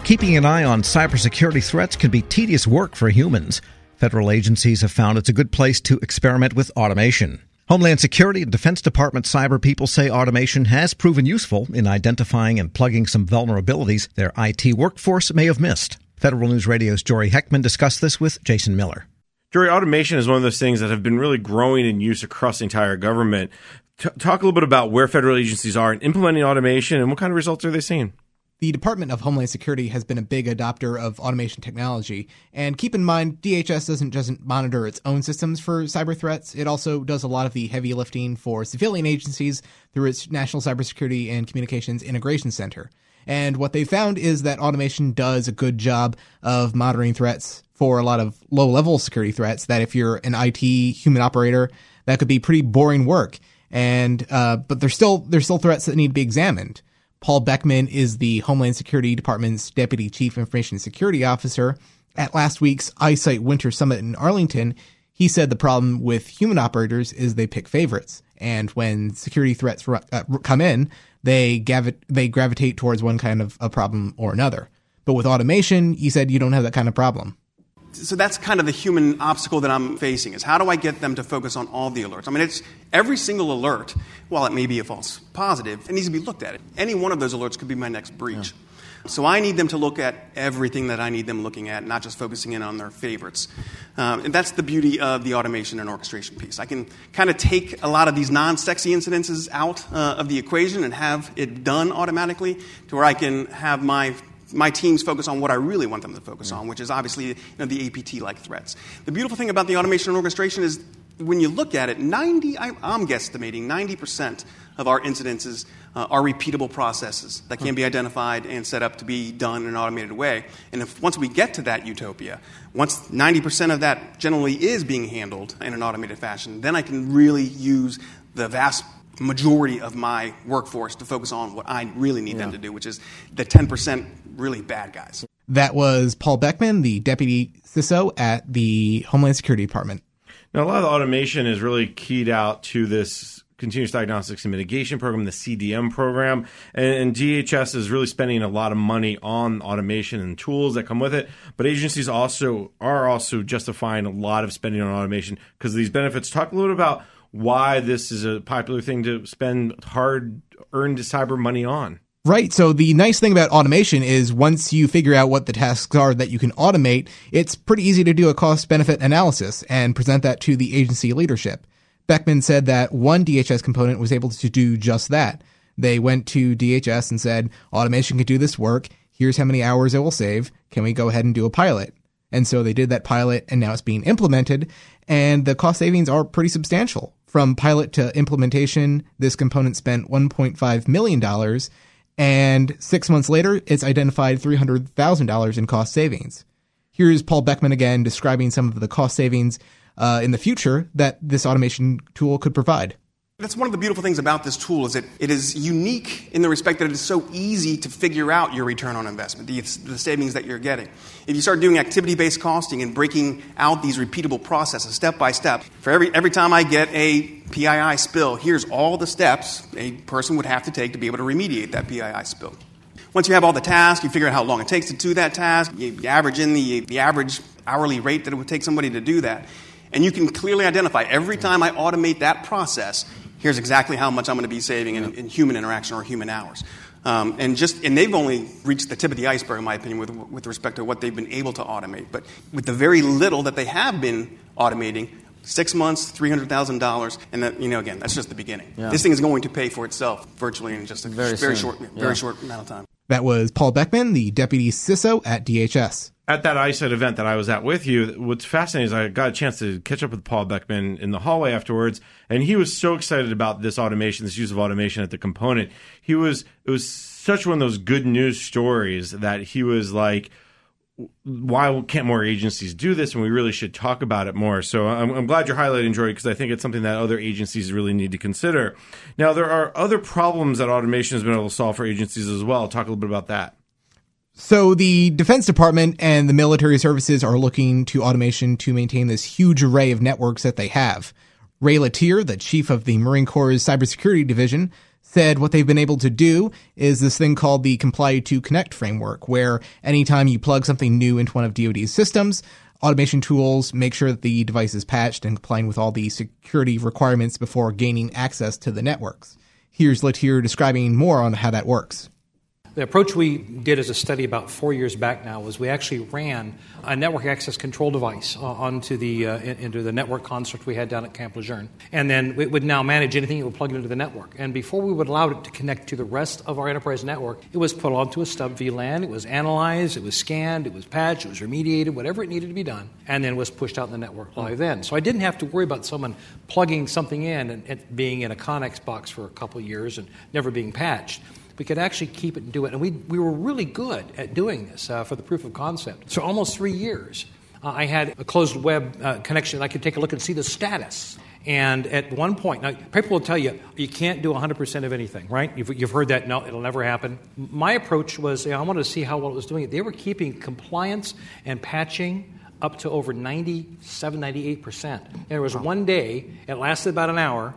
Keeping an eye on cybersecurity threats can be tedious work for humans. Federal agencies have found it's a good place to experiment with automation. Homeland Security and Defense Department cyber people say automation has proven useful in identifying and plugging some vulnerabilities their IT workforce may have missed. Federal News Radio's Jory Heckman discussed this with Jason Miller. Jory, automation is one of those things that have been really growing in use across the entire government. Talk a little bit about where federal agencies are in implementing automation and what kind of results are they seeing? The Department of Homeland Security has been a big adopter of automation technology. And keep in mind, DHS doesn't just monitor its own systems for cyber threats. It also does a lot of the heavy lifting for civilian agencies through its National Cybersecurity and Communications Integration Center. And what they found is that automation does a good job of monitoring threats for a lot of low-level security threats that if you're an IT human operator, that could be pretty boring work. And but there's still threats that need to be examined. Paul Beckman is the Homeland Security Department's Deputy Chief Information Security Officer. At last week's iSight Winter Summit in Arlington, he said the problem with human operators is they pick favorites. And when security threats come in, they gravitate towards one kind of a problem or another. But with automation, he said you don't have that kind of problem. So that's kind of the human obstacle that I'm facing, is how do I get them to focus on all the alerts? I mean, it's every single alert, while it may be a false positive, it needs to be looked at. Any one of those alerts could be my next breach. Yeah. So I need them to look at everything that I need them looking at, not just focusing in on their favorites. And that's the beauty of the automation and orchestration piece. I can kind of take a lot of these non-sexy incidences out of the equation and have it done automatically to where I can have my teams focus on what I really want them to focus on, which is obviously the APT-like threats. The beautiful thing about the automation and orchestration is when you look at it, I'm guesstimating 90% of our incidences are repeatable processes that can be identified and set up to be done in an automated way. And once we get to that utopia, once 90% of that generally is being handled in an automated fashion, then I can really use the vast majority of my workforce to focus on what I really need them to do, which is the 10% really bad guys. That was Paul Beckman, the Deputy CISO at the Homeland Security Department. Now, a lot of the automation is really keyed out to this Continuous Diagnostics and Mitigation Program, the CDM program, and DHS is really spending a lot of money on automation and tools that come with it. But agencies are also justifying a lot of spending on automation because of these benefits. Talk a little bit about why this is a popular thing to spend hard-earned cyber money on. Right. So the nice thing about automation is once you figure out what the tasks are that you can automate, it's pretty easy to do a cost-benefit analysis and present that to the agency leadership. Beckman said that one DHS component was able to do just that. They went to DHS and said, automation can do this work. Here's how many hours it will save. Can we go ahead and do a pilot? And so they did that pilot, and now it's being implemented, and the cost savings are pretty substantial. From pilot to implementation, this component spent $1.5 million, and 6 months later, it's identified $300,000 in cost savings. Here's Paul Beckman again describing some of the cost savings in the future that this automation tool could provide. That's one of the beautiful things about this tool is that it is unique in the respect that it is so easy to figure out your return on investment, the savings that you're getting. If you start doing activity-based costing and breaking out these repeatable processes step by step, for every time I get a PII spill, here's all the steps a person would have to take to be able to remediate that PII spill. Once you have all the tasks, you figure out how long it takes to do that task, you average in the average hourly rate that it would take somebody to do that, and you can clearly identify every time I automate that process, here's exactly how much I'm going to be saving in human interaction or human hours. And they've only reached the tip of the iceberg, in my opinion, with respect to what they've been able to automate. But with the very little that they have been automating, 6 months, $300,000, and that, again, that's just the beginning. Yeah. This thing is going to pay for itself virtually in just a very short amount of time. That was Paul Beckman, the Deputy CISO at DHS. At that iSight event that I was at with you, what's fascinating is I got a chance to catch up with Paul Beckman in the hallway afterwards, and he was so excited about this automation, this use of automation at the component. It was such one of those good news stories that he was like, why can't more agencies do this? And we really should talk about it more. So I'm glad you're highlighting, Jory, because I think it's something that other agencies really need to consider. Now, there are other problems that automation has been able to solve for agencies as well. Talk a little bit about that. So the Defense Department and the military services are looking to automation to maintain this huge array of networks that they have. Ray Latier, the chief of the Marine Corps' cybersecurity division, said what they've been able to do is this thing called the Comply to Connect framework, where anytime you plug something new into one of DoD's systems, automation tools make sure that the device is patched and complying with all the security requirements before gaining access to the networks. Here's Latier describing more on how that works. The approach we did as a study about 4 years back now was we actually ran a network access control device onto into the network construct we had down at Camp Lejeune. And then it would now manage anything that would plug into the network. And before we would allow it to connect to the rest of our enterprise network, it was put onto a stub VLAN, it was analyzed, it was scanned, it was patched, it was remediated, whatever it needed to be done, and then was pushed out in the network live then. So I didn't have to worry about someone plugging something in and being in a Connex box for a couple of years and never being patched. We could actually keep it and do it. And we were really good at doing this for the proof of concept. So almost 3 years, I had a closed web connection. I could take a look and see the status. And at one point, now people will tell you, you can't do 100% of anything, right? You've heard that, no, it'll never happen. My approach was, I wanted to see how well it was doing it. They were keeping compliance and patching up to over 97, 98%. And there was one day, it lasted about an hour,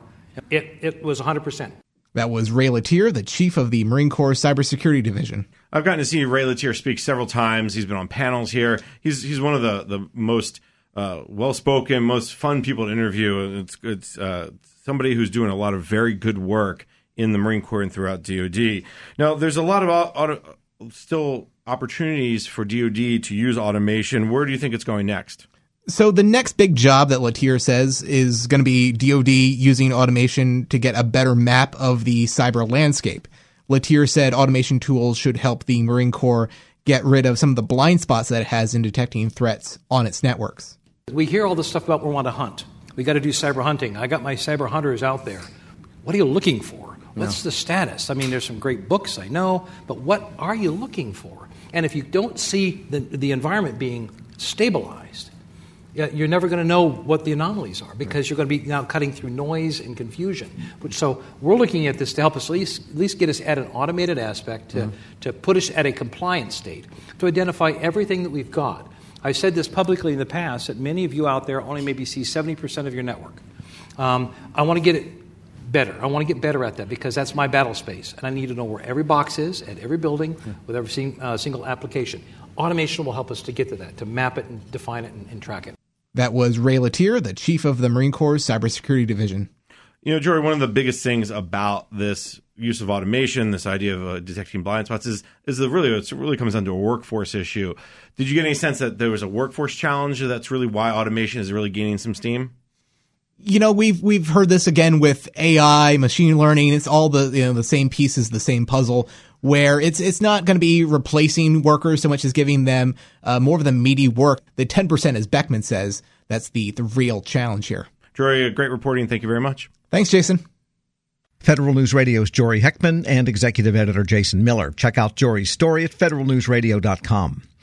it was 100%. That was Ray Latier, the chief of the Marine Corps Cybersecurity Division. I've gotten to see Ray Latier speak several times. He's been on panels here. He's one of the most well-spoken, most fun people to interview. It's somebody who's doing a lot of very good work in the Marine Corps and throughout DoD. Now, there's a lot of still opportunities for DoD to use automation. Where do you think it's going next? So the next big job that Latier says is going to be DoD using automation to get a better map of the cyber landscape. Latier said automation tools should help the Marine Corps get rid of some of the blind spots that it has in detecting threats on its networks. We hear all this stuff about we want to hunt. We got to do cyber hunting. I got my cyber hunters out there. What are you looking for? What's the status? I mean, there's some great books, I know, but what are you looking for? And if you don't see the environment being stabilized, you're never going to know what the anomalies are because you're going to be now cutting through noise and confusion. So we're looking at this to help us at least get us at an automated aspect to put us at a compliant state, to identify everything that we've got. I've said this publicly in the past that many of you out there only maybe see 70% of your network. I want to get it better. I want to get better at that because that's my battle space. And I need to know where every box is at every building with every single application. Automation will help us to get to that, to map it and define it and track it. That was Ray Latier, the chief of the Marine Corps Cybersecurity Division. You know, Jory, one of the biggest things about this use of automation, this idea of detecting blind spots, is it really comes down to a workforce issue. Did you get any sense that there was a workforce challenge that's really why automation is really gaining some steam? You know, we've heard this again with AI, machine learning. It's all the same pieces, the same puzzle, where it's not going to be replacing workers so much as giving them more of the meaty work. The 10%, as Beckman says, that's the real challenge here. Jory, great reporting. Thank you very much. Thanks, Jason. Federal News Radio's Jory Heckman and executive editor Jason Miller. Check out Jory's story at federalnewsradio.com.